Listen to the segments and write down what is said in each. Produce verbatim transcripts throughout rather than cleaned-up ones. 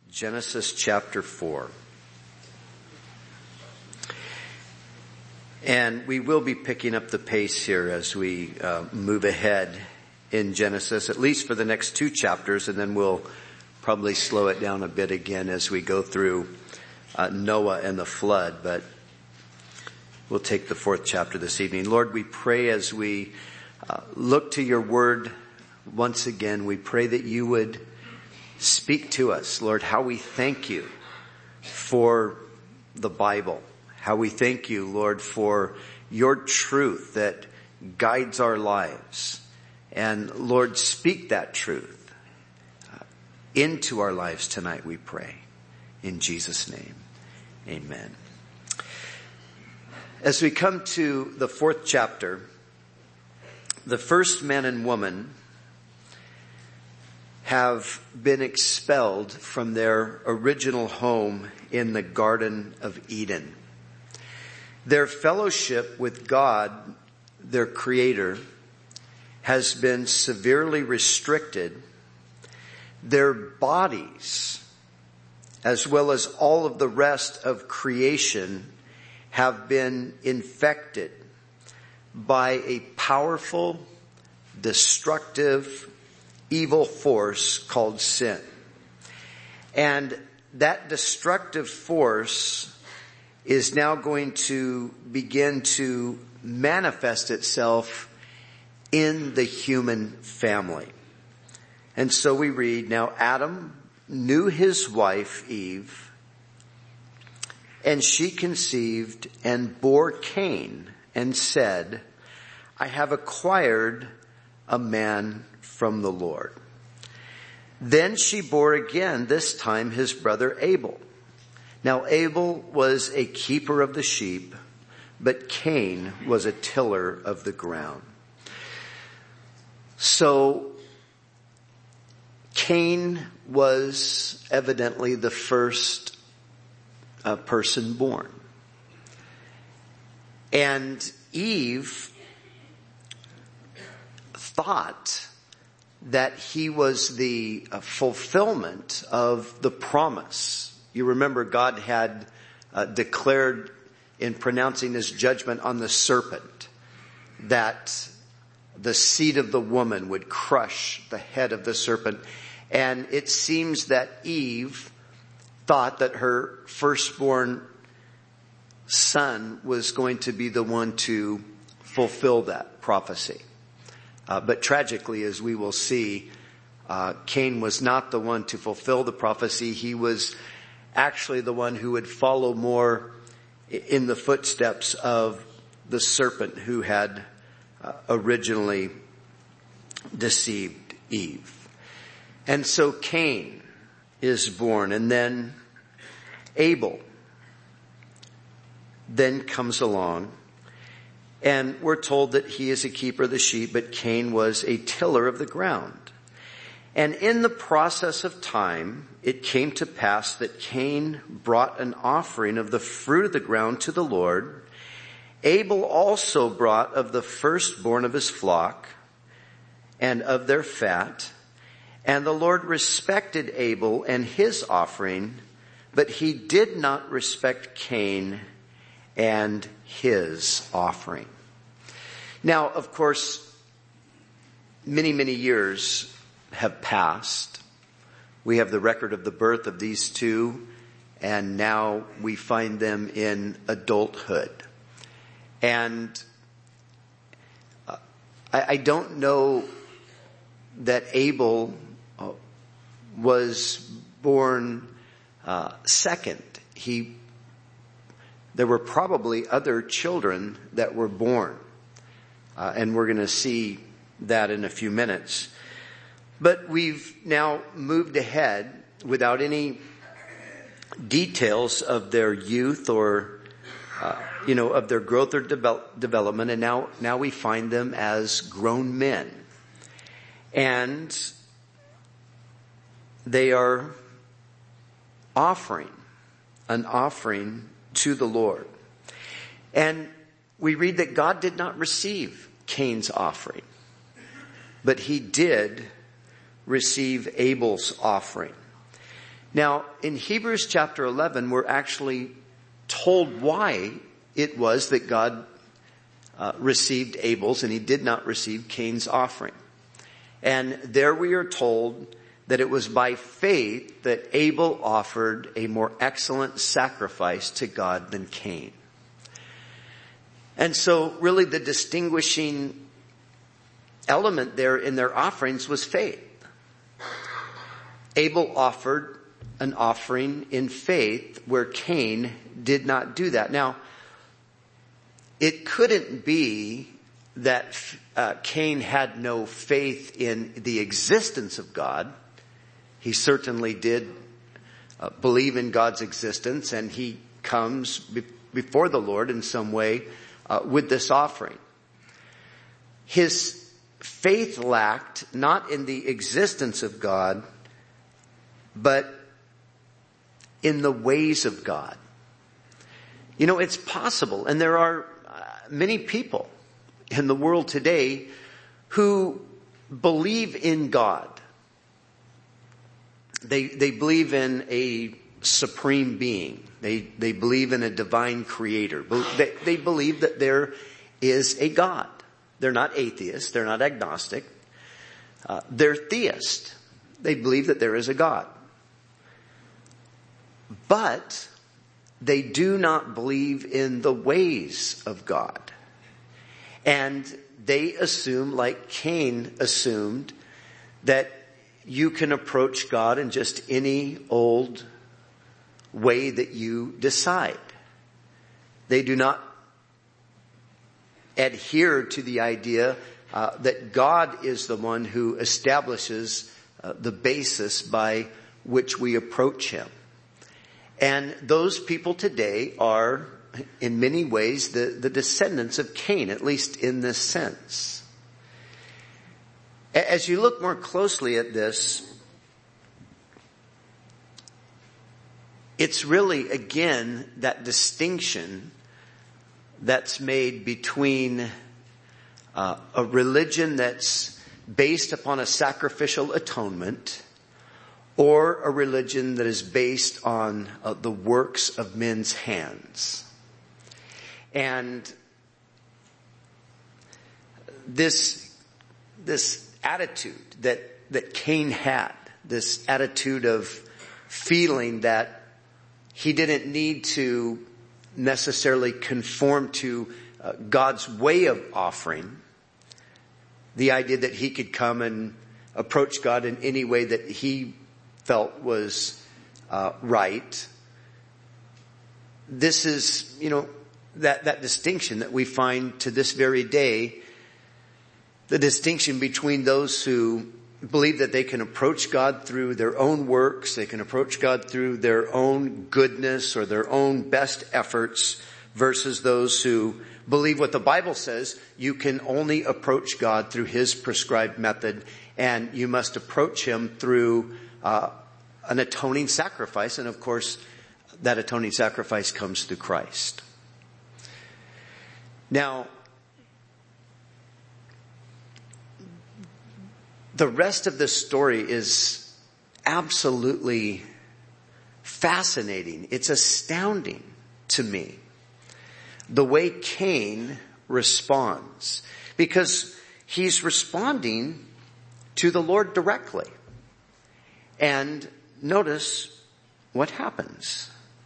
Genesis chapter four. And we will be picking up the pace here as we uh, move ahead in Genesis, at least for the next two chapters, and then we'll probably slow it down a bit again as we go through uh, Noah and the flood. But we'll take the fourth chapter this evening. Lord, we pray as we uh, look to your word once again, we pray that you would speak to us, Lord, how we thank you for the Bible. How we thank you, Lord, for your truth that guides our lives. And Lord, speak that truth into our lives tonight, we pray. In Jesus' name, amen. As we come to the fourth chapter, the first man and woman have been expelled from their original home in the Garden of Eden. Their fellowship with God, their Creator, has been severely restricted. Their bodies, as well as all of the rest of creation, have been infected by a powerful, destructive, evil force called sin. And that destructive force is now going to begin to manifest itself in the human family. And so we read, now Adam knew his wife Eve, and she conceived and bore Cain and said, I have acquired a man from the Lord. Then she bore again, this time his brother Abel. Now Abel was a keeper of the sheep, but Cain was a tiller of the ground. So Cain was evidently the first uh, person born. And Eve thought that he was the uh, fulfillment of the promise. You remember God had uh, declared in pronouncing his judgment on the serpent that the seed of the woman would crush the head of the serpent. And it seems that Eve thought that her firstborn son was going to be the one to fulfill that prophecy. Uh, but tragically, as we will see, uh, Cain was not the one to fulfill the prophecy. He was actually the one who would follow more in the footsteps of the serpent who had uh, originally deceived Eve. And so Cain is born, and then Abel then comes along. And we're told that he is a keeper of the sheep, but Cain was a tiller of the ground. And in the process of time, it came to pass that Cain brought an offering of the fruit of the ground to the Lord. Abel also brought of the firstborn of his flock and of their fat. And the Lord respected Abel and his offering, but he did not respect Cain and his offering. Now, of course, many, many years have passed. We have the record of the birth of these two, and now we find them in adulthood. And uh, I, I don't know that Abel uh, was born uh, second. He There were probably other children that were born. Uh, and we're going to see that in a few minutes. But we've now moved ahead without any details of their youth or, uh, you know, of their growth or develop, development. And now, now we find them as grown men. And they are offering, an offering to the Lord. And we read that God did not receive Cain's offering, but he did receive Abel's offering. Now, in Hebrews chapter eleven, we're actually told why it was that God uh, received Abel's and he did not receive Cain's offering. And there we are told that it was by faith that Abel offered a more excellent sacrifice to God than Cain. And so really the distinguishing element there in their offerings was faith. Abel offered an offering in faith where Cain did not do that. Now, it couldn't be that uh, Cain had no faith in the existence of God. He certainly did uh, believe in God's existence, and he comes be- before the Lord in some way uh, with this offering. His faith lacked not in the existence of God, but in the ways of God. You know, it's possible, and there are uh, many people in the world today who believe in God. They, they believe in a supreme being. They, they believe in a divine creator. They, they believe that there is a God. They're not atheists. They're not agnostic. Uh, they're theists. They believe that there is a God. But they do not believe in the ways of God. And they assume, like Cain assumed, that you can approach God in just any old way that you decide. They do not adhere to the idea uh, that God is the one who establishes uh, the basis by which we approach him. And those people today are, in many ways, the, the descendants of Cain, at least in this sense. As you look more closely at this, it's really, again, that distinction that's made between uh, a religion that's based upon a sacrificial atonement or a religion that is based on uh, the works of men's hands. And this, this attitude that, that Cain had, this attitude of feeling that he didn't need to necessarily conform to uh, God's way of offering, the idea that he could come and approach God in any way that he felt was uh, right. This is, you know, that, that distinction that we find to this very day, the distinction between those who believe that they can approach God through their own works, they can approach God through their own goodness or their own best efforts, versus those who believe what the Bible says, you can only approach God through his prescribed method, and you must approach him through uh, an atoning sacrifice. And of course, that atoning sacrifice comes through Christ. Now, the rest of this story is absolutely fascinating. It's astounding to me, the way Cain responds, because he's responding to the Lord directly. And notice what happens.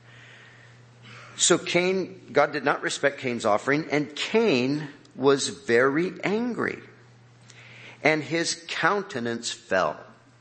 So Cain, God did not respect Cain's offering, and Cain was very angry, and his countenance fell.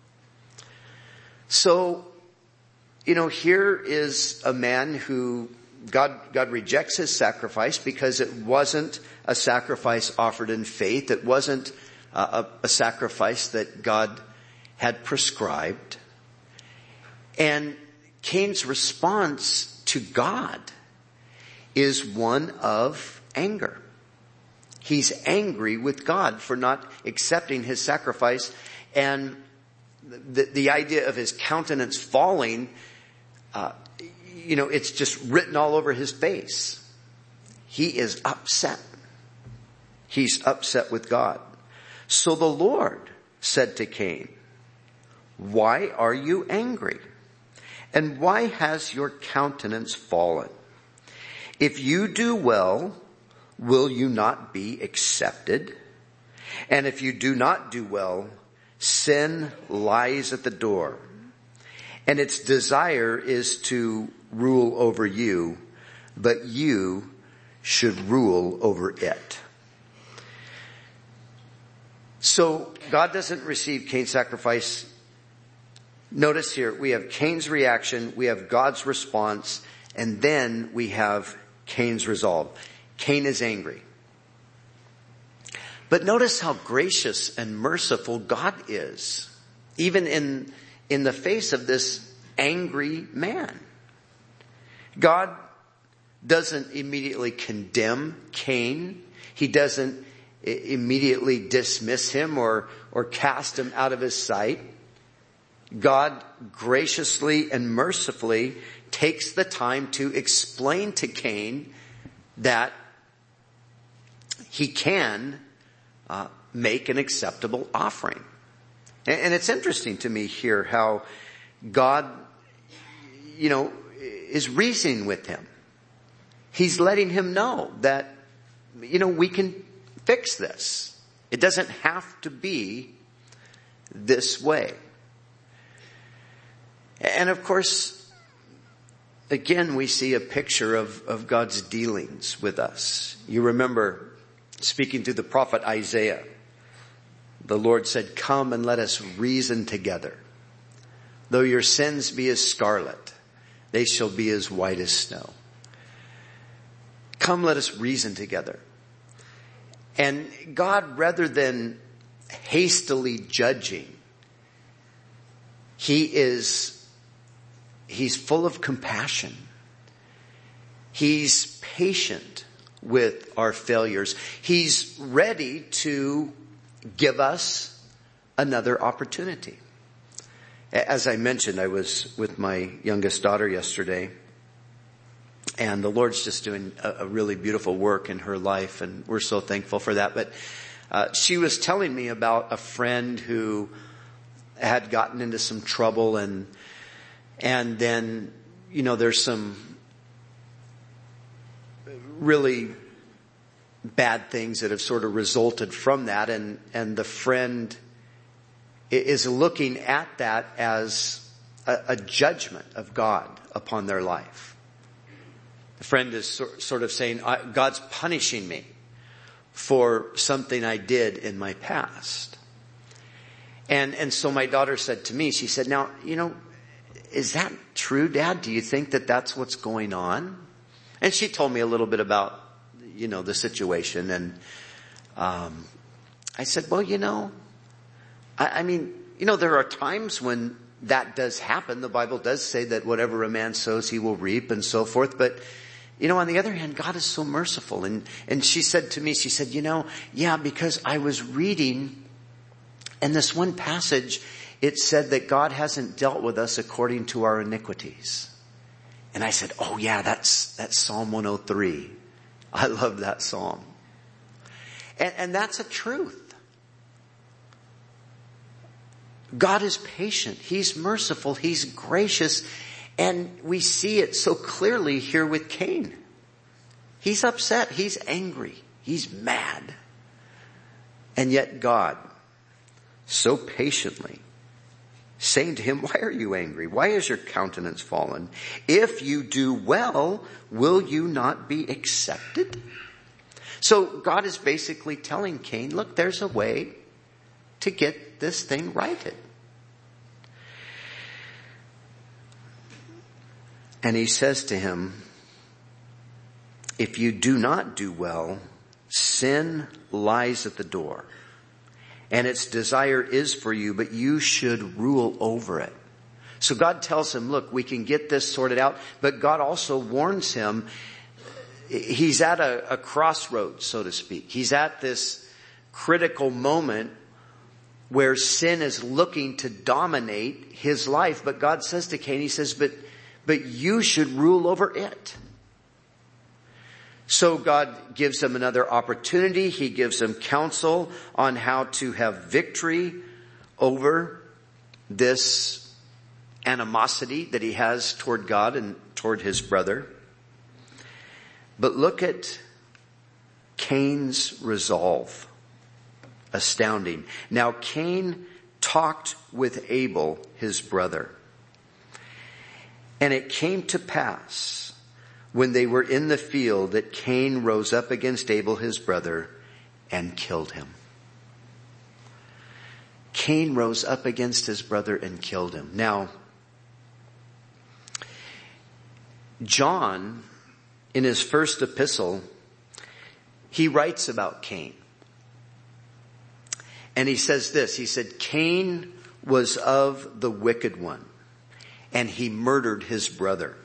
So, you know, here is a man who God, God rejects his sacrifice because it wasn't a sacrifice offered in faith. It wasn't a, a sacrifice that God had prescribed. And Cain's response to God is one of anger. He's angry with God for not accepting his sacrifice. And the, the idea of his countenance falling, uh, you know, it's just written all over his face. He is upset. He's upset with God. So the Lord said to Cain, "Why are you angry? And why has your countenance fallen? If you do well, will you not be accepted? And if you do not do well, sin lies at the door, and its desire is to rule over you, but you should rule over it. So God doesn't receive Cain's sacrifice. Notice here, we have Cain's reaction, we have God's response, and then we have Cain's resolve. Cain is angry. But notice how gracious and merciful God is, even in, in the face of this angry man. God doesn't immediately condemn Cain. He doesn't immediately dismiss him or, or cast him out of his sight. God graciously and mercifully takes the time to explain to Cain that he can uh, make an acceptable offering. And, and it's interesting to me here how God, you know, is reasoning with him. He's letting him know that, you know, we can fix this. It doesn't have to be this way. And of course, again, we see a picture of, of God's dealings with us. You remember speaking to the prophet Isaiah, the Lord said, "Come and let us reason together. Though your sins be as scarlet, they shall be as white as snow." Come, let us reason together. And God, rather than hastily judging, He is, He's full of compassion. He's patient with our failures. He's ready to give us another opportunity. As I mentioned, I was with my youngest daughter yesterday, and the Lord's just doing a, a really beautiful work in her life, and we're so thankful for that. But uh, she was telling me about a friend who had gotten into some trouble, and and then, you know, there's some really bad things that have sort of resulted from that, and and the friend is looking at that as a, a judgment of God upon their life. The friend is sort of saying, God's punishing me for something I did in my past. And and so my daughter said to me, she said, "Now, you know, is that true, Dad? Do you think that that's what's going on?" And she told me a little bit about, you know, the situation. And um, I said, well, you know, I, I mean, you know, there are times when that does happen. The Bible does say that whatever a man sows, he will reap, and so forth. But, you know, on the other hand, God is so merciful. And, and she said to me, she said, you know, yeah, because I was reading, and this one passage, it said that God hasn't dealt with us according to our iniquities. And I said, oh yeah, that's, that's Psalm one oh three. I love that psalm. And, and that's a truth. God is patient. He's merciful. He's gracious. And we see it so clearly here with Cain. He's upset. He's angry. He's mad. And yet God, so patiently, saying to him, why are you angry? Why is your countenance fallen? If you do well, will you not be accepted? So God is basically telling Cain, look, there's a way to get this thing righted. And he says to him, if you do not do well, sin lies at the door. And its desire is for you, but you should rule over it. So God tells him, look, we can get this sorted out. But God also warns him, he's at a, a crossroads, so to speak. He's at this critical moment where sin is looking to dominate his life. But God says to Cain, he says, but, but you should rule over it. So God gives him another opportunity. He gives him counsel on how to have victory over this animosity that he has toward God and toward his brother. But look at Cain's resolve. Astounding. Now Cain talked with Abel, his brother. And it came to pass, when they were in the field, that Cain rose up against Abel, his brother, and killed him. Cain rose up against his brother and killed him. Now, John, in his first epistle, he writes about Cain. And he says this, he said, Cain was of the wicked one, and he murdered his brother.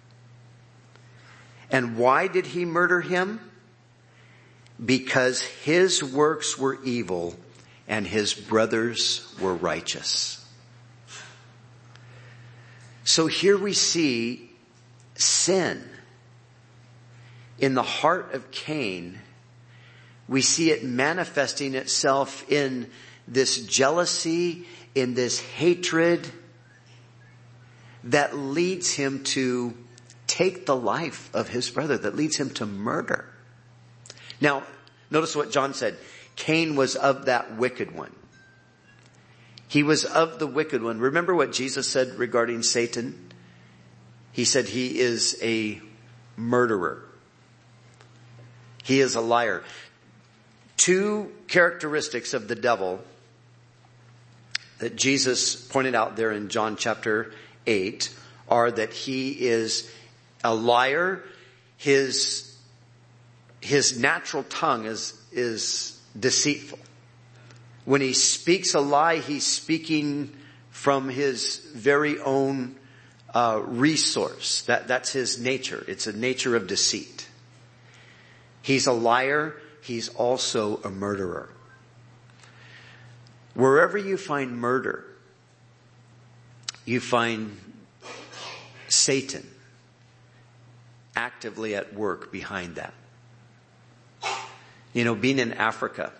And why did he murder him? Because his works were evil and his brothers were righteous. So here we see sin in the heart of Cain. We see it manifesting itself in this jealousy, in this hatred that leads him to take the life of his brother, that leads him to murder. Now, notice what John said. Cain was of that wicked one. He was of the wicked one. Remember what Jesus said regarding Satan? He said he is a murderer. He is a liar. Two characteristics of the devil that Jesus pointed out there in John chapter eight are that he is a liar. His, his natural tongue is, is deceitful. When he speaks a lie, he's speaking from his very own uh, resource. That, that's his nature. It's a nature of deceit. He's a liar. He's also a murderer. Wherever you find murder, you find Satan actively at work behind that. You know, being in Africa,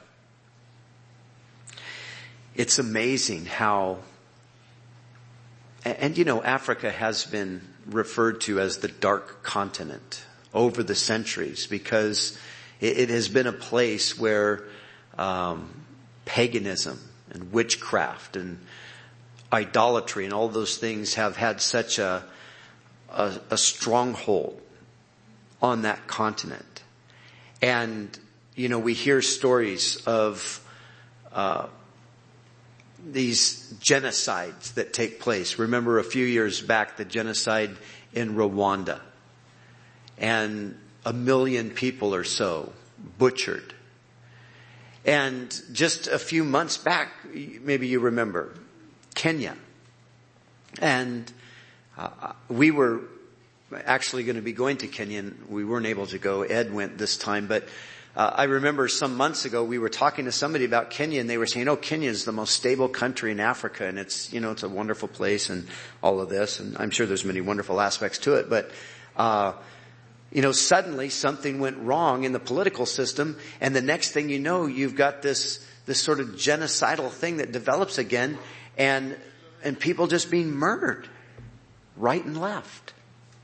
it's amazing how, and, and you know, Africa has been referred to as the dark continent over the centuries because it, it has been a place where um, paganism and witchcraft and idolatry and all those things have had such a, a, a stronghold on that continent. And, you know, we hear stories of uh these genocides that take place. Remember a few years back, the genocide in Rwanda. And a million people or so butchered. And just a few months back, maybe you remember, Kenya. And uh, we were actually going to be going to Kenya, and we weren't able to go. Ed went this time, but uh, I remember some months ago we were talking to somebody about Kenya, and they were saying, "Oh, Kenya is the most stable country in Africa, and it's you know it's a wonderful place, and all of this." And I'm sure there's many wonderful aspects to it, but uh you know, suddenly something went wrong in the political system, and the next thing you know, you've got this this sort of genocidal thing that develops again, and and people just being murdered right and left.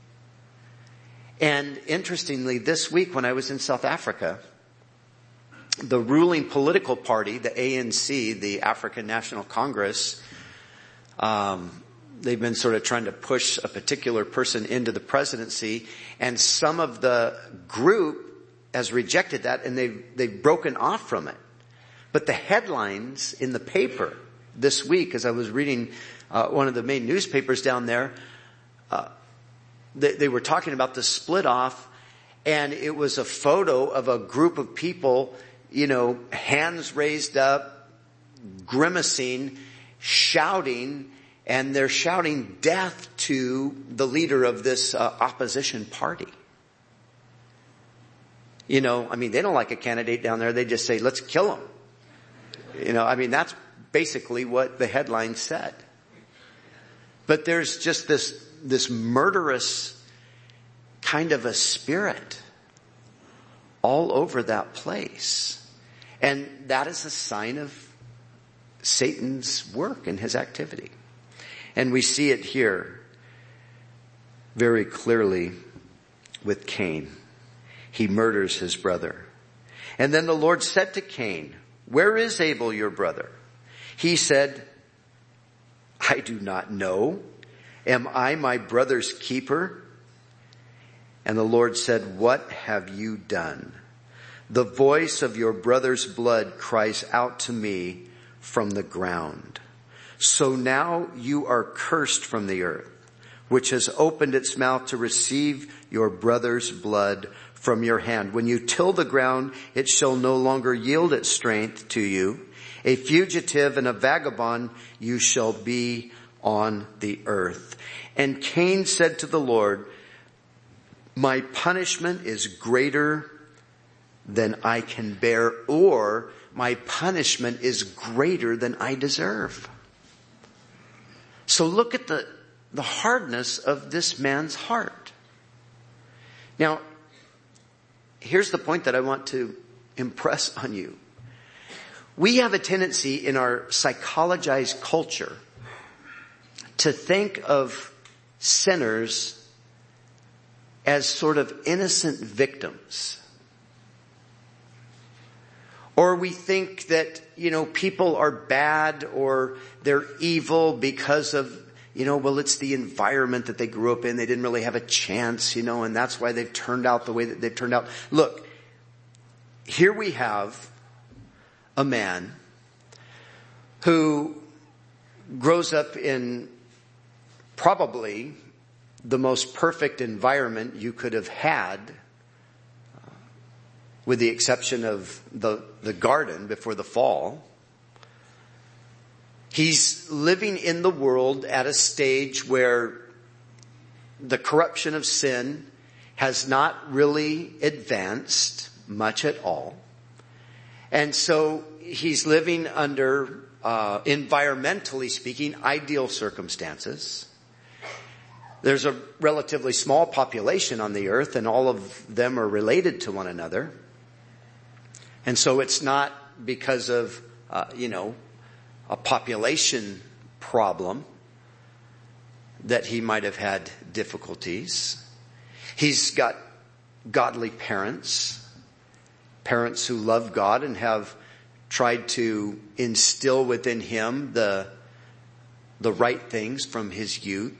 And interestingly, this week when I was in South Africa, the ruling political party, the A N C, the African National Congress, um, they've been sort of trying to push a particular person into the presidency, and some of the group has rejected that, and they've, they've broken off from it. But the headlines in the paper this week, as I was reading uh, one of the main newspapers down there, uh, they, they were talking about the split off, and it was a photo of a group of people, you know, hands raised up, grimacing, shouting, and they're shouting death to the leader of this uh, opposition party. You know, I mean, they don't like a candidate down there. They just say, let's kill him. You know, I mean, that's basically what the headline said. But there's just this, this murderous kind of a spirit all over that place. And that is a sign of Satan's work and his activity. And we see it here very clearly with Cain. He murders his brother. And then the Lord said to Cain, "Where is Abel your brother?" He said, "I do not know. Am I my brother's keeper?" And the Lord said, "What have you done? The voice of your brother's blood cries out to me from the ground. So now you are cursed from the earth, which has opened its mouth to receive your brother's blood from your hand. When you till the ground, it shall no longer yield its strength to you. A fugitive and a vagabond you shall be on the earth." And Cain said to the Lord, "My punishment is greater than I can bear," or "My punishment is greater than I deserve." So look at the, the hardness of this man's heart. Now, here's the point that I want to impress on you. We have a tendency in our psychologized culture to think of sinners as sort of innocent victims. Or we think that, you know, people are bad or they're evil because of, you know, well, it's the environment that they grew up in. They didn't really have a chance, you know, and that's why they've turned out the way that they've turned out. Look, here we have a man who grows up in probably the most perfect environment you could have had, uh, with the exception of the, the garden before the fall. He's living in the world at a stage where the corruption of sin has not really advanced much at all. And so he's living under, uh, environmentally speaking, ideal circumstances. There's a relatively small population on the earth, and all of them are related to one another. And so it's not because of, uh, you know, a population problem that he might have had difficulties. He's got godly parents, parents who love God and have tried to instill within him the, the right things from his youth.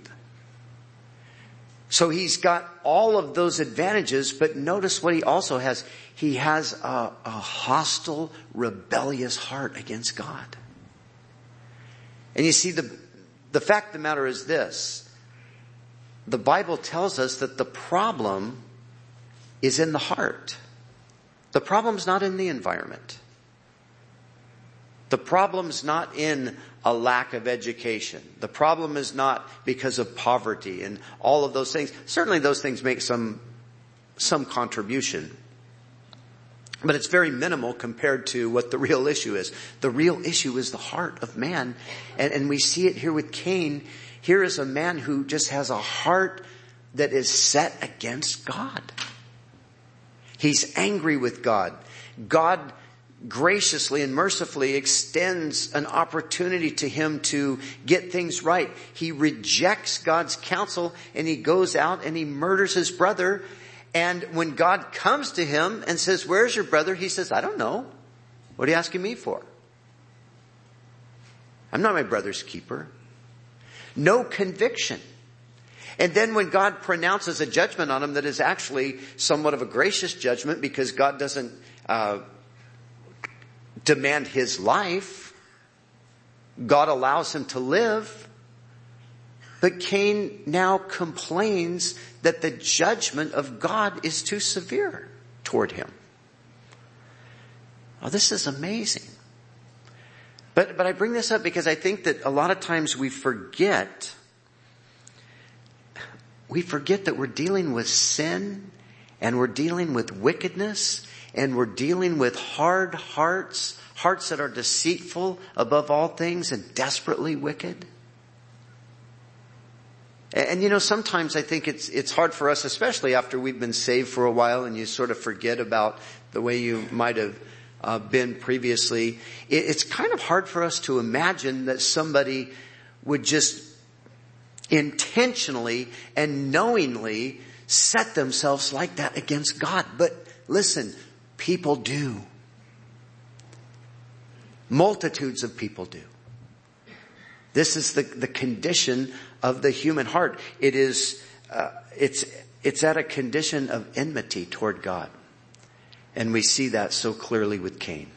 So he's got all of those advantages, but notice what he also has. He has a, a hostile, rebellious heart against God. And you see, the, the fact of the matter is this. The Bible tells us that the problem is in the heart. The problem's not in the environment. The problem's not in a lack of education. The problem is not because of poverty and all of those things. Certainly those things make some, some contribution. But it's very minimal compared to what the real issue is. The real issue is the heart of man. And, and we see it here with Cain. Here is a man who just has a heart that is set against God. He's angry with God. God graciously and mercifully extends an opportunity to him to get things right. He rejects God's counsel and he goes out and he murders his brother. And when God comes to him and says, "Where's your brother?" he says, "I don't know. What are you asking me for? I'm not my brother's keeper." No conviction. And then when God pronounces a judgment on him that is actually somewhat of a gracious judgment because God doesn't uh, demand his life, God allows him to live. But Cain now complains that the judgment of God is too severe toward him. Oh, this is amazing. But, but I bring this up because I think that a lot of times we forget, we forget that we're dealing with sin and we're dealing with wickedness and we're dealing with hard hearts, hearts that are deceitful above all things and desperately wicked. And you know, sometimes I think it's, it's hard for us, especially after we've been saved for a while and you sort of forget about the way you might have uh, been previously. It, it's kind of hard for us to imagine that somebody would just intentionally and knowingly set themselves like that against God. But listen, people do. Multitudes of people do. This is the, the condition of the human heart. It is, uh, it's, it's at a condition of enmity toward God. And we see that so clearly with Cain.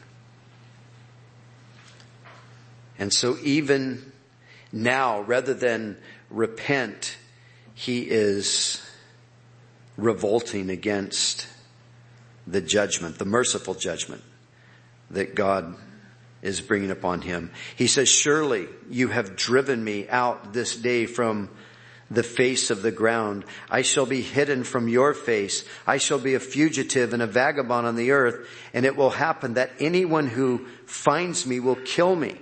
And so even now, rather than repent, he is revolting against the judgment, the merciful judgment that God is bringing upon him. He says, surely you have driven me out this day from the face of the ground. I shall be hidden from your face. I shall be a fugitive and a vagabond on the earth. And it will happen that anyone who finds me will kill me.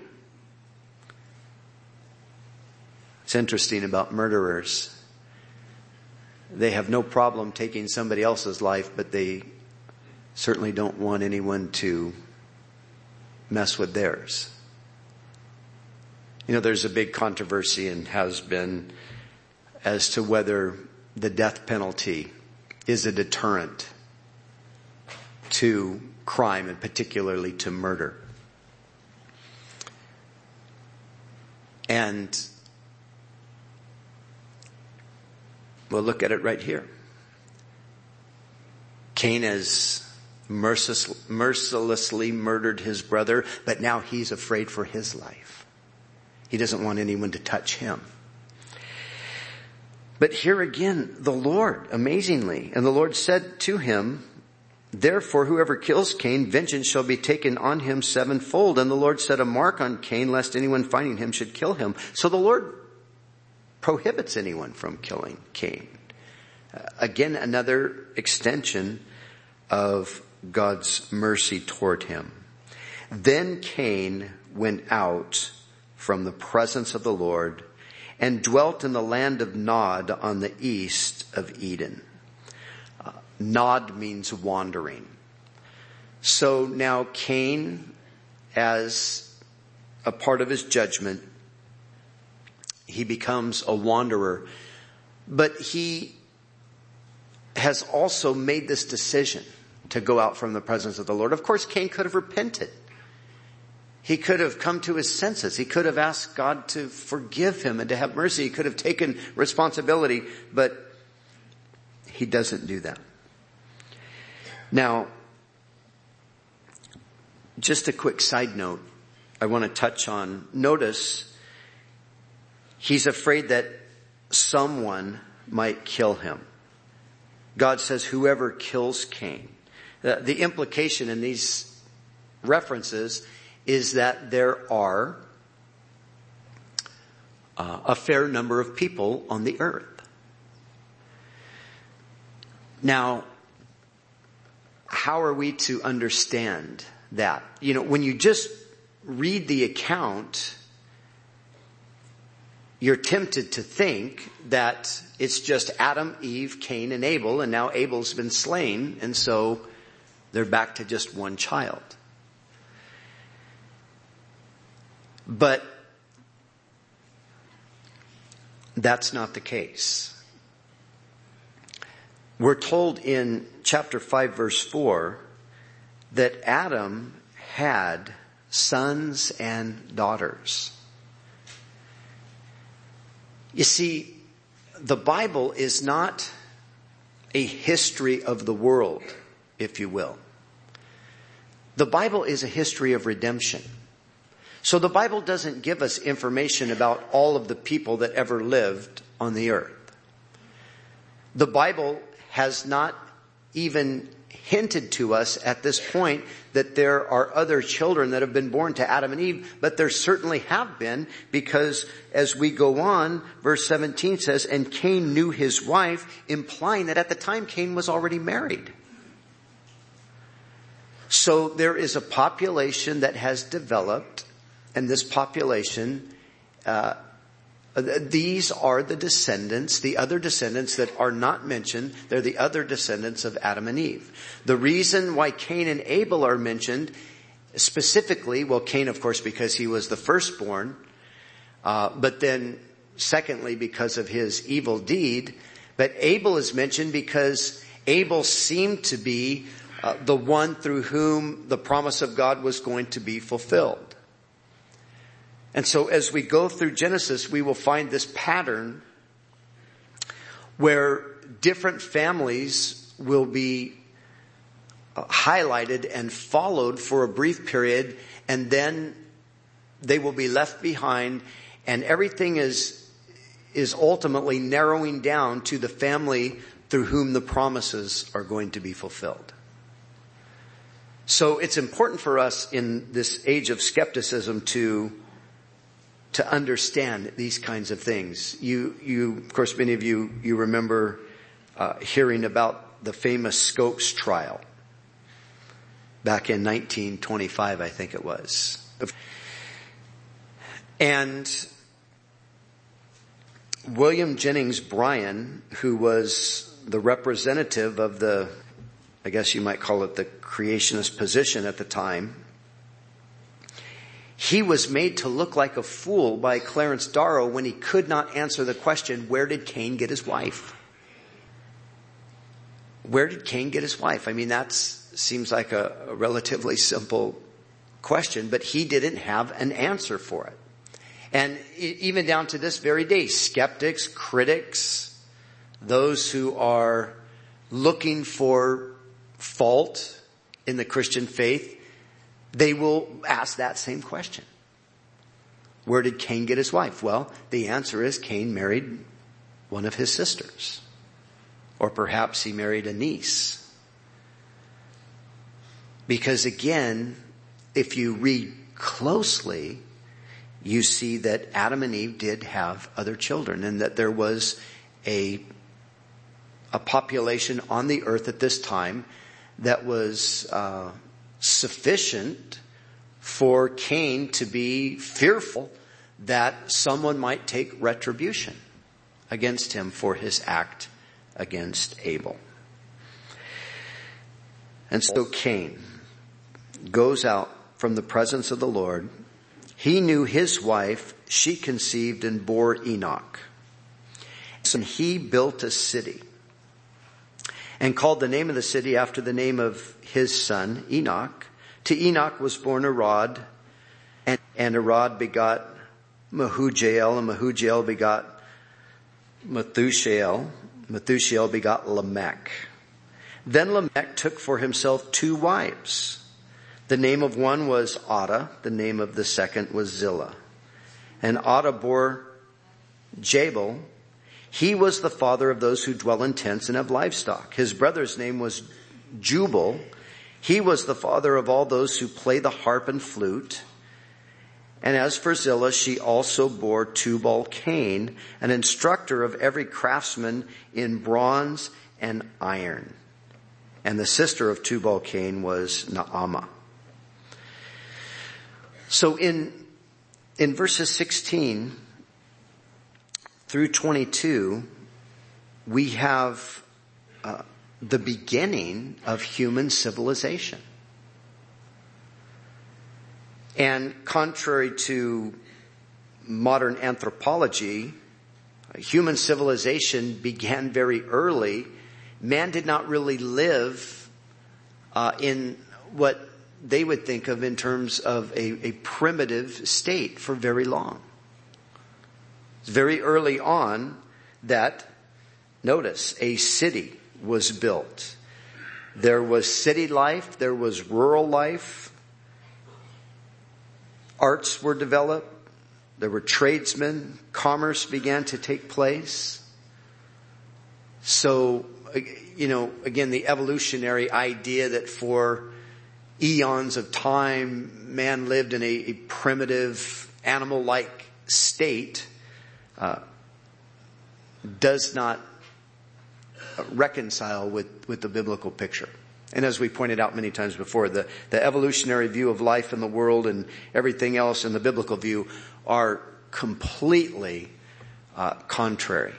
It's interesting about murderers. They have no problem taking somebody else's life, but they certainly don't want anyone to mess with theirs. You know, there's a big controversy and has been as to whether the death penalty is a deterrent to crime and particularly to murder. And we'll look at it right here. Cain has merciless, mercilessly murdered his brother, but now he's afraid for his life. He doesn't want anyone to touch him. But here again, the Lord, amazingly, and the Lord said to him, therefore, whoever kills Cain, vengeance shall be taken on him sevenfold. And the Lord set a mark on Cain, lest anyone finding him should kill him. So the Lord prohibits anyone from killing Cain. Uh, again, another extension of God's mercy toward him. Then Cain went out from the presence of the Lord and dwelt in the land of Nod on the east of Eden. Uh, Nod means wandering. So now Cain, as a part of his judgment, he becomes a wanderer. But he has also made this decision to go out from the presence of the Lord. Of course, Cain could have repented. He could have come to his senses. He could have asked God to forgive him and to have mercy. He could have taken responsibility, but he doesn't do that. Now, just a quick side note I want to touch on. Notice he's afraid that someone might kill him. God says, whoever kills Cain. The, the implication in these references is that there are uh, a fair number of people on the earth. Now, how are we to understand that? You know, when you just read the account, you're tempted to think that it's just Adam, Eve, Cain, and Abel, and now Abel's been slain, and so they're back to just one child. But that's not the case. We're told in chapter five, verse four, that Adam had sons and daughters. You see, the Bible is not a history of the world, if you will. The Bible is a history of redemption. So the Bible doesn't give us information about all of the people that ever lived on the earth. The Bible has not even hinted to us at this point that there are other children that have been born to Adam and Eve, but there certainly have been, because as we go on, verse seventeen says, and Cain knew his wife, implying that at the time Cain was already married. So there is a population that has developed, and this population, uh, these are the descendants, the other descendants that are not mentioned. They're the other descendants of Adam and Eve. The reason why Cain and Abel are mentioned specifically, well, Cain, of course, because he was the firstborn, uh, but then secondly, because of his evil deed. But Abel is mentioned because Abel seemed to be uh, the one through whom the promise of God was going to be fulfilled. And so as we go through Genesis, we will find this pattern where different families will be uh, highlighted and followed for a brief period, and then they will be left behind, and everything is is ultimately narrowing down to the family through whom the promises are going to be fulfilled. So it's important for us in this age of skepticism to to understand these kinds of things. You, you, of course, many of you, you remember uh, hearing about the famous Scopes trial back in nineteen twenty-five, I think it was. And William Jennings Bryan, who was the representative of the, I guess you might call it the creationist position at the time, he was made to look like a fool by Clarence Darrow when he could not answer the question, where did Cain get his wife? Where did Cain get his wife? I mean, that seems like a, a relatively simple question, but he didn't have an answer for it. And even down to this very day, skeptics, critics, those who are looking for fault in the Christian faith, they will ask that same question. Where did Cain get his wife? Well, the answer is Cain married one of his sisters. Or perhaps he married a niece. Because again, if you read closely, you see that Adam and Eve did have other children, and that there was a, a population on the earth at this time that was uh, sufficient for Cain to be fearful that someone might take retribution against him for his act against Abel. And so Cain goes out from the presence of the Lord. He knew his wife, she conceived and bore Enoch. So he built a city and called the name of the city after the name of his son, Enoch. To Enoch was born Arad, and, and Arad begot Mehujael, and Mehujael begot Methushael. Methushael begot Lamech. Then Lamech took for himself two wives. The name of one was Adah, the name of the second was Zillah. And Adah bore Jabal. He was the father of those who dwell in tents and have livestock. His brother's name was Jubal. He was the father of all those who play the harp and flute. And as for Zillah, she also bore Tubal-Cain, an instructor of every craftsman in bronze and iron. And the sister of Tubal-Cain was Naamah. So in, in verses sixteen through twenty-two, we have uh, the beginning of human civilization. And contrary to modern anthropology, human civilization began very early. Man did not really live uh, in what they would think of in terms of a, a primitive state for very long. It's very early on that, notice, a city was built. There was city life, there was rural life. Arts were developed. There were tradesmen. Commerce began to take place. So, you know, again, the evolutionary idea that for eons of time, man lived in a, a primitive, animal-like state, uh, does not reconcile with, with the biblical picture. And as we pointed out many times before, the, the evolutionary view of life in the world and everything else in the biblical view are completely uh, contrary.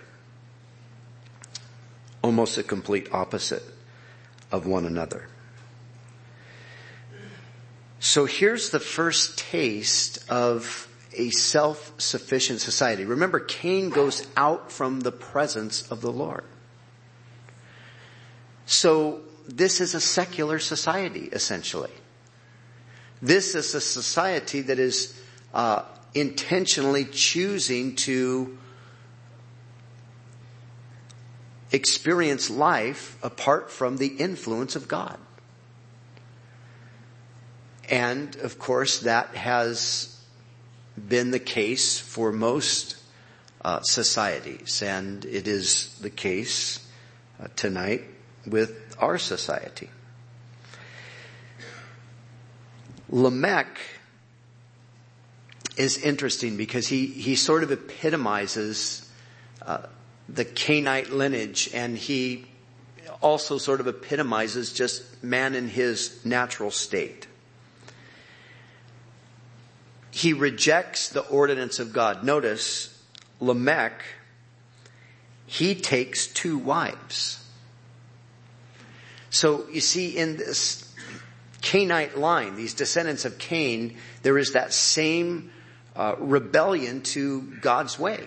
Almost a complete opposite of one another. So here's the first taste of a self-sufficient society. Remember, Cain goes out from the presence of the Lord. So this is a secular society, essentially. This is a society that is uh, intentionally choosing to experience life apart from the influence of God. And, of course, that has been the case for most uh, societies. And it is the case uh, tonight with our society. Lamech is interesting because he, he sort of epitomizes uh, the Cainite lineage, and he also sort of epitomizes just man in his natural state. He rejects the ordinance of God. Notice, Lamech, he takes two wives. So you see, in this Cainite line, these descendants of Cain, there is that same uh, rebellion to God's way.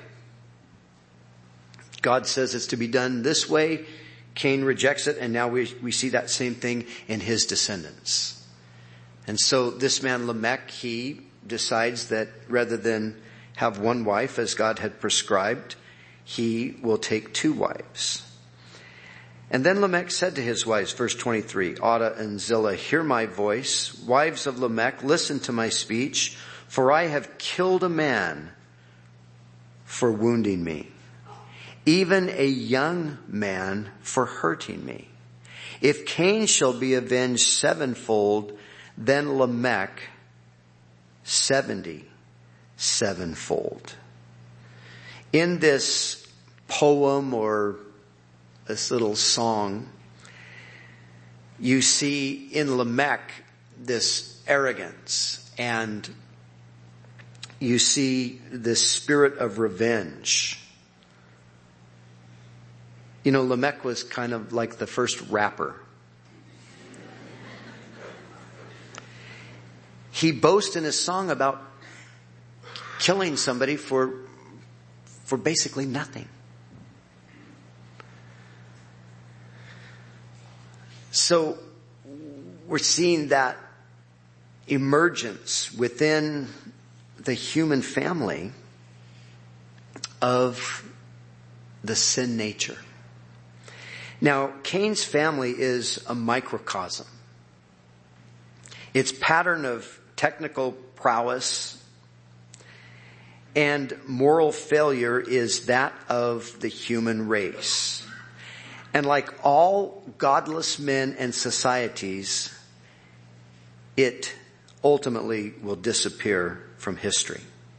God says it's to be done this way. Cain rejects it, and now we, we see that same thing in his descendants. And so this man Lamech, he decides that rather than have one wife as God had prescribed, he will take two wives. And then Lamech said to his wives, verse twenty-three, Adah and Zillah, hear my voice. Wives of Lamech, listen to my speech, for I have killed a man for wounding me, even a young man for hurting me. If Cain shall be avenged sevenfold, then Lamech seventy sevenfold. In this poem or this little song, you see in Lamech this arrogance, and you see this spirit of revenge. You know, Lamech was kind of like the first rapper. He boasts in his song about killing somebody for, for basically nothing. So we're seeing that emergence within the human family of the sin nature. Now, Cain's family is a microcosm. Its pattern of technical prowess and moral failure is that of the human race. And like all godless men and societies, it ultimately will disappear from history.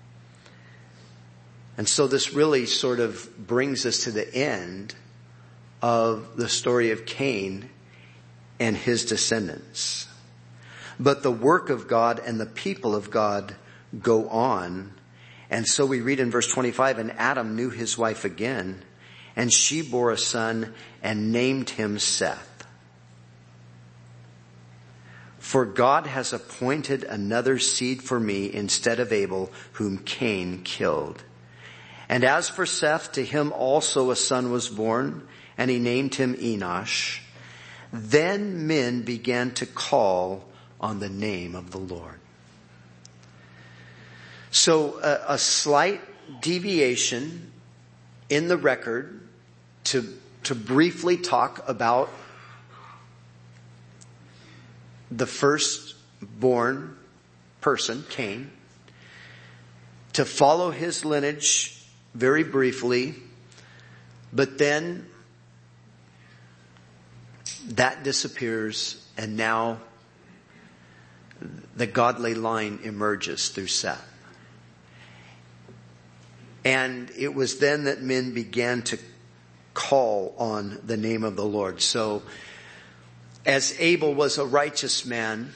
And so this really sort of brings us to the end of the story of Cain and his descendants. But the work of God and the people of God go on. And so we read in verse twenty-five, and Adam knew his wife again, and she bore a son and named him Seth. For God has appointed another seed for me instead of Abel, whom Cain killed. And as for Seth, to him also a son was born, and he named him Enosh. Then men began to call on the name of the Lord. So a, a slight deviation in the record to, to briefly talk about the firstborn person, Cain, to follow his lineage very briefly, but then that disappears, and now the godly line emerges through Seth. And it was then that men began to call on the name of the Lord. So, as Abel was a righteous man,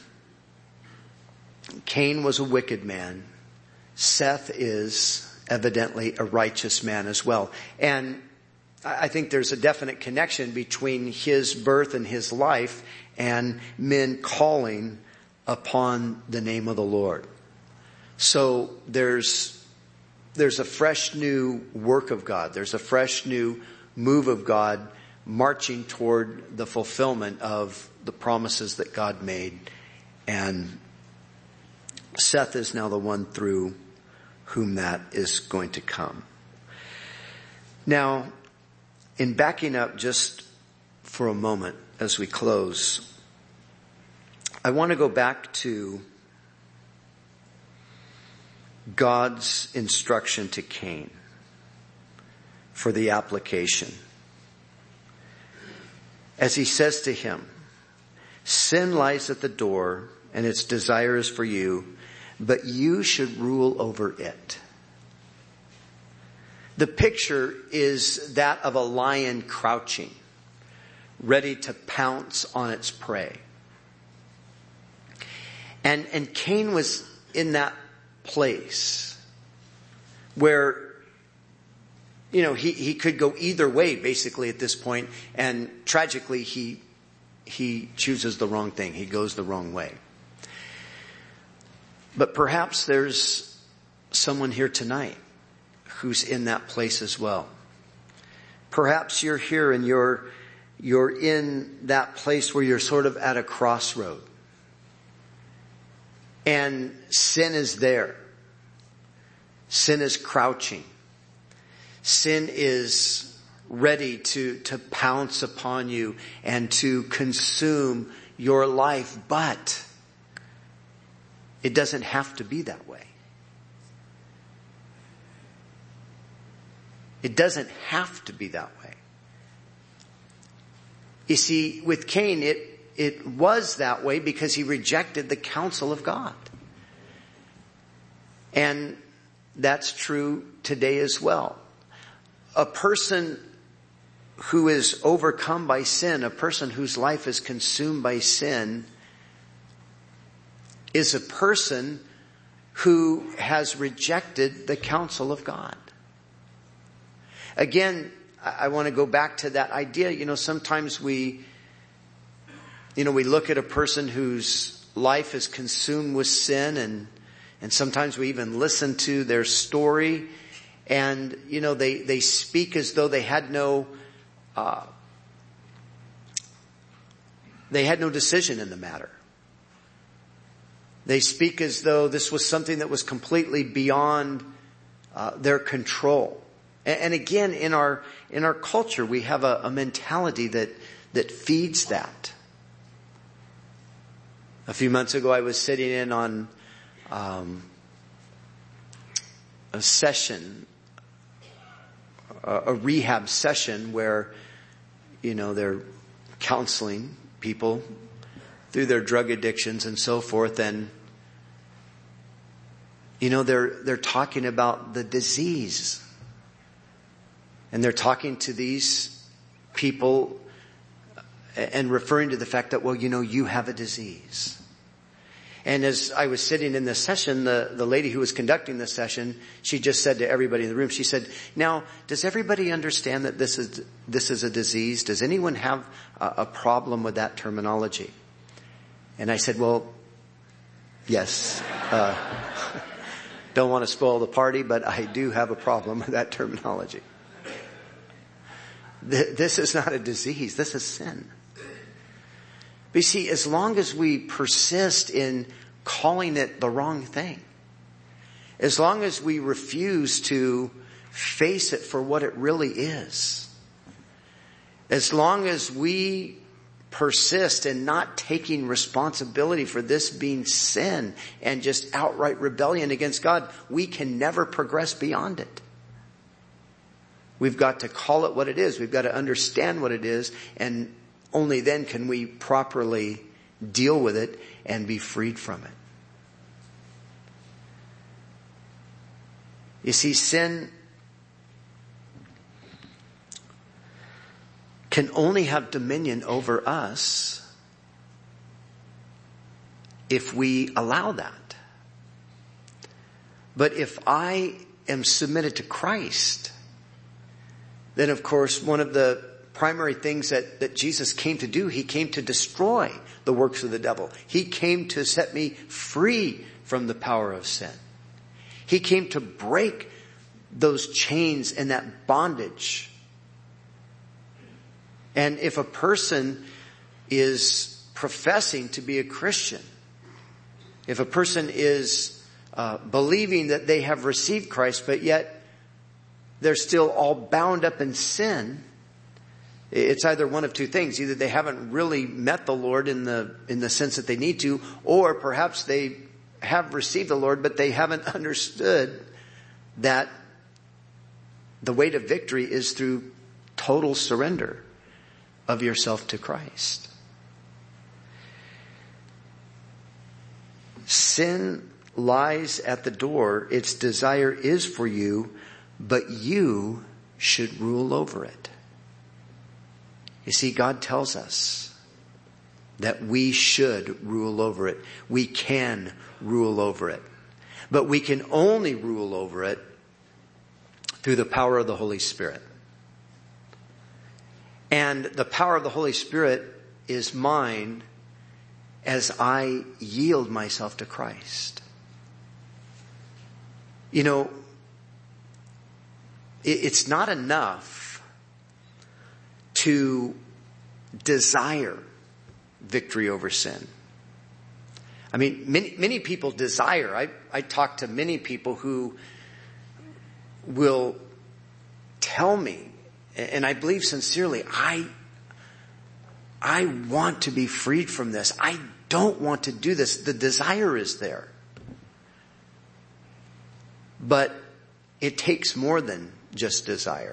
Cain was a wicked man, Seth is evidently a righteous man as well. And I think there's a definite connection between his birth and his life and men calling upon the name of the Lord. So there's there's a fresh new work of God. There's a fresh new move of God marching toward the fulfillment of the promises that God made. And Seth is now the one through whom that is going to come. Now, in backing up just for a moment as we close, I want to go back to God's instruction to Cain for the application. As he says to him, sin lies at the door and its desire is for you, but you should rule over it. The picture is that of a lion crouching, ready to pounce on its prey. And, and Cain was in that place where, you know, he, he could go either way basically at this point, and tragically he, he chooses the wrong thing. He goes the wrong way. But perhaps there's someone here tonight who's in that place as well. Perhaps you're here and you're, you're in that place where you're sort of at a crossroad. And sin is there. Sin is crouching. Sin is ready to, to pounce upon you and to consume your life. But it doesn't have to be that way. It doesn't have to be that way. You see, with Cain, it, it was that way because he rejected the counsel of God. And that's true today as well. A person who is overcome by sin, a person whose life is consumed by sin, is a person who has rejected the counsel of God. Again, I want to go back to that idea. You know, sometimes we, you know, we look at a person whose life is consumed with sin, and, and sometimes we even listen to their story, and, you know, they, they speak as though they had no, uh, they had no decision in the matter. They speak as though this was something that was completely beyond uh, their control. And, and again, in our in our culture, we have a, a mentality that that feeds that. A few months ago, I was sitting in on um, a session, a, a rehab session where, you know, they're counseling people through their drug addictions and so forth, and you know, they're they're talking about the disease. And they're talking to these people and referring to the fact that, well, you know, you have a disease. And as I was sitting in this session, the, the lady who was conducting this session, she just said to everybody in the room, she said, now, does everybody understand that this is, this is a disease? Does anyone have a, a problem with that terminology? And I said, well, yes. Uh, don't want to spoil the party, but I do have a problem with that terminology. This is not a disease. This is sin. But you see, as long as we persist in calling it the wrong thing, as long as we refuse to face it for what it really is, as long as we persist in not taking responsibility for this being sin and just outright rebellion against God, we can never progress beyond it. We've got to call it what it is. We've got to understand what it is, and only then can we properly deal with it and be freed from it. You see, sin can only have dominion over us if we allow that. But if I am submitted to Christ, then of course one of the primary things that, that Jesus came to do, he came to destroy the works of the devil. He came to set me free from the power of sin. He came to break those chains and that bondage. And if a person is professing to be a Christian, if a person is uh, believing that they have received Christ, but yet they're still all bound up in sin, it's either one of two things. Either they haven't really met the Lord in the in the sense that they need to, or perhaps they have received the Lord, but they haven't understood that the way to victory is through total surrender of yourself to Christ. Sin lies at the door. Its desire is for you, but you should rule over it. You see, God tells us that we should rule over it. We can rule over it. But we can only rule over it through the power of the Holy Spirit. And the power of the Holy Spirit is mine as I yield myself to Christ. You know, it's not enough to desire victory over sin. I mean, many, many people desire. I, I talk to many people who will tell me, and I believe sincerely, I, I want to be freed from this. I don't want to do this. The desire is there. But it takes more than just desire.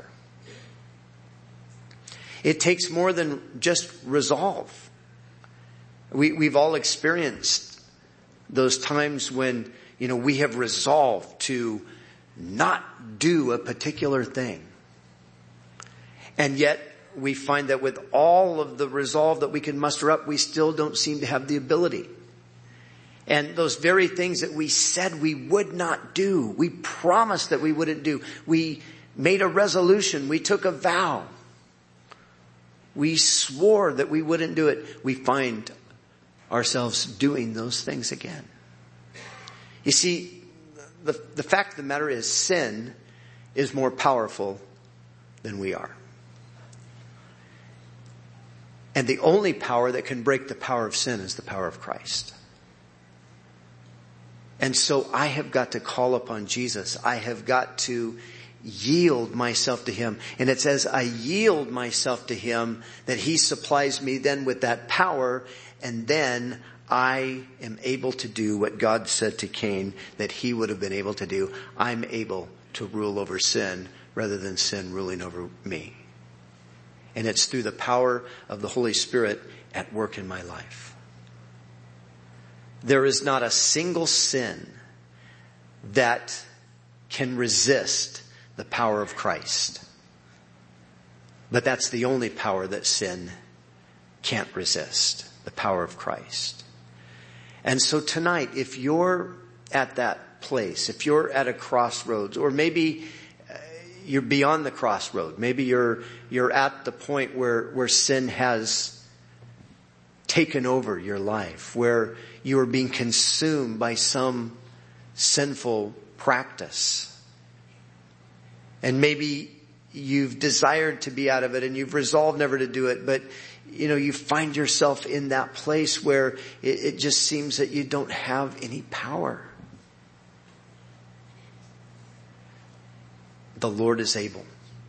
It takes more than just resolve. We, we've all experienced those times when, you know, we have resolved to not do a particular thing. And yet we find that with all of the resolve that we can muster up, we still don't seem to have the ability. And those very things that we said we would not do, we promised that we wouldn't do. We made a resolution. We took a vow. We swore that we wouldn't do it. We find ourselves doing those things again. You see, the, the fact of the matter is sin is more powerful than we are. And the only power that can break the power of sin is the power of Christ. And so I have got to call upon Jesus. I have got to yield myself to Him. And it's as I yield myself to Him that He supplies me then with that power, and then I am able to do what God said to Cain that he would have been able to do. I'm able to rule over sin rather than sin ruling over me. And it's through the power of the Holy Spirit at work in my life. There is not a single sin that can resist the power of Christ. But that's the only power that sin can't resist, the power of Christ. And so tonight, if you're at that place, if you're at a crossroads, or maybe you're beyond the crossroad, maybe you're you're at the point where, where sin has taken over your life, where you are being consumed by some sinful practice. And maybe you've desired to be out of it and you've resolved never to do it, but you know, you find yourself in that place where it, it just seems that you don't have any power. The Lord is able.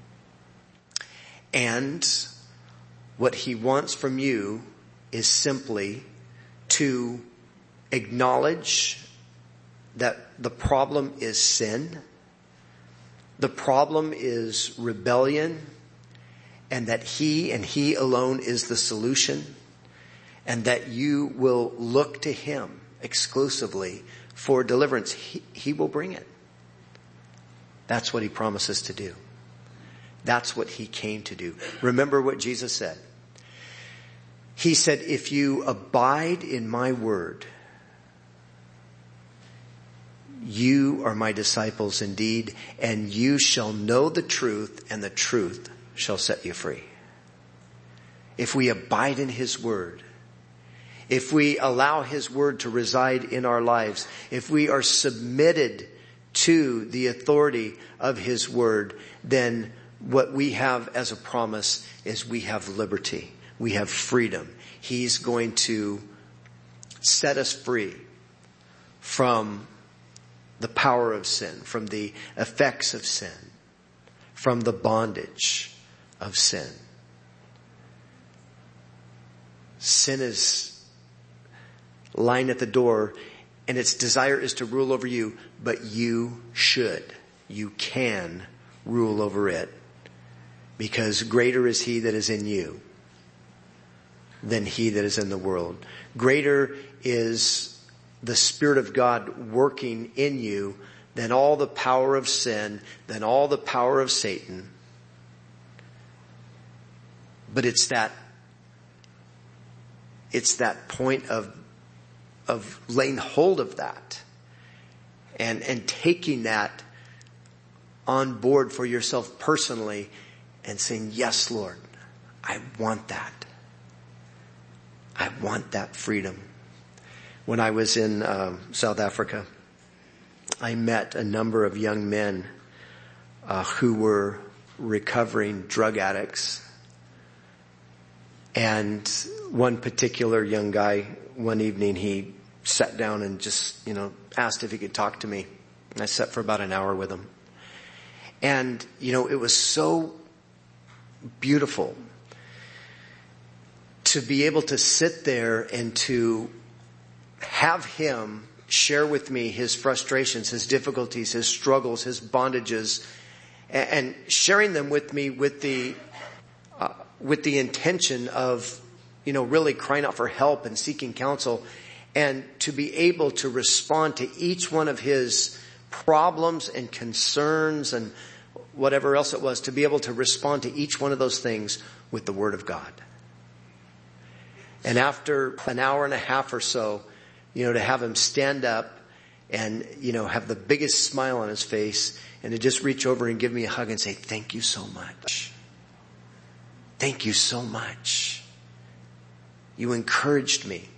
And what He wants from you is simply to acknowledge that the problem is sin. The problem is rebellion, and that He and He alone is the solution, and that you will look to Him exclusively for deliverance. He, he will bring it. That's what He promises to do. That's what He came to do. Remember what Jesus said. He said, if you abide in my word, you are my disciples indeed, and you shall know the truth, and the truth shall set you free. If we abide in His word, if we allow His word to reside in our lives, if we are submitted to the authority of his word, then what we have as a promise is we have liberty. We have freedom. He's going to set us free from the power of sin, from the effects of sin, from the bondage of sin. Sin is lying at the door, and its desire is to rule over you, but you should, you can rule over it, because greater is he that is in you than he that is in the world. Greater is the Spirit of God working in you than all the power of sin, than all the power of Satan. But it's that, it's that point of, of laying hold of that and, and taking that on board for yourself personally and saying, yes, Lord, I want that. I want that freedom. When I was in um, South Africa, I met a number of young men uh, who were recovering drug addicts. And one particular young guy, one evening, he sat down and just, you know, asked if he could talk to me. And I sat for about an hour with him. And, you know, it was so beautiful to be able to sit there and to have him share with me his frustrations, his difficulties, his struggles, his bondages, and sharing them with me with the uh, with the intention of, you know, really crying out for help and seeking counsel, and to be able to respond to each one of his problems and concerns and whatever else it was, to be able to respond to each one of those things with the Word of God. And after an hour and a half or so, you know, to have him stand up and, you know, have the biggest smile on his face and to just reach over and give me a hug and say, thank you so much. Thank you so much. You encouraged me.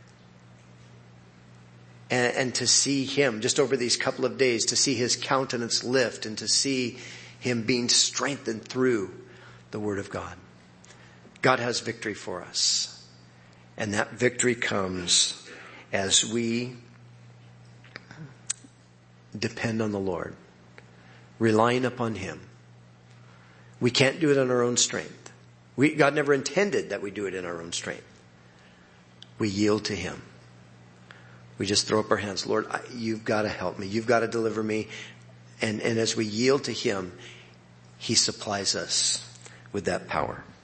And, and to see him just over these couple of days, to see his countenance lift and to see him being strengthened through the Word of God. God has victory for us. And that victory comes as we depend on the Lord, relying upon him. We can't do it on our own strength. We, God never intended that we do it in our own strength. We yield to him. We just throw up our hands. Lord, I, you've got to help me. You've got to deliver me. And, and as we yield to him, he supplies us with that power.